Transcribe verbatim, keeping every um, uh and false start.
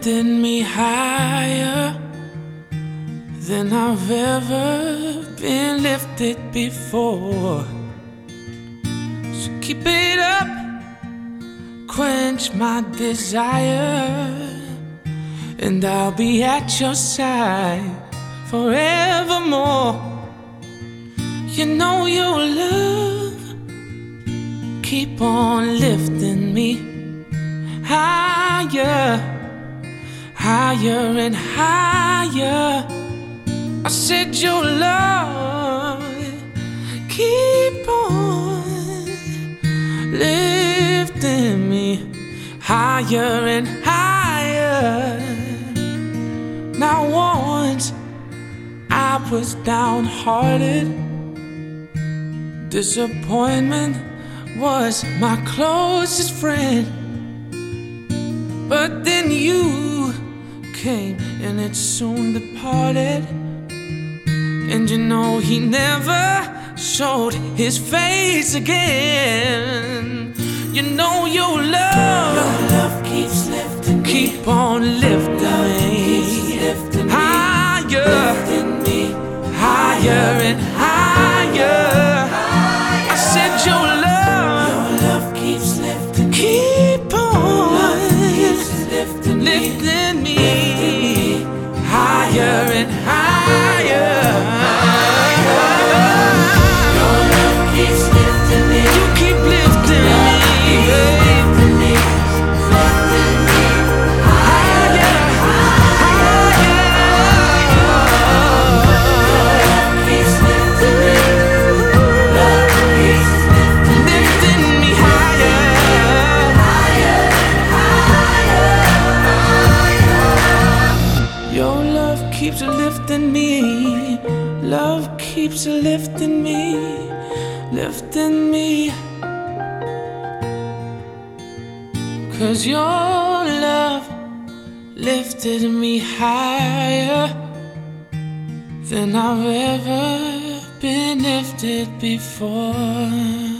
lifting me higher than I've ever been lifted before. So keep it up, quench my desire, and I'll be at your side forevermore. You know your love keep on lifting me higher, higher and higher. I said your love keep on lifting me higher and higher. Now once I was downhearted, disappointment was my closest friend. But then you came and it soon departed. And you know he never showed his face again. You know your love, your love keeps lifting me, keep on lifting love me, keeps lifting me, higher, lifting me higher and higher. I said your love, your love keeps lifting me, keep on love keeps lifting me, lifting me higher and higher. Your love keeps lifting me, You keep lifting love me, keeps babe. lifting me, lifting me higher, higher. Love keeps lifting me, love keeps lifting me, Lifting me higher, higher, higher. your love keeps lifting me, love keeps lifting me, lifting me. 'Cause your love lifted me higher than I've ever been lifted before.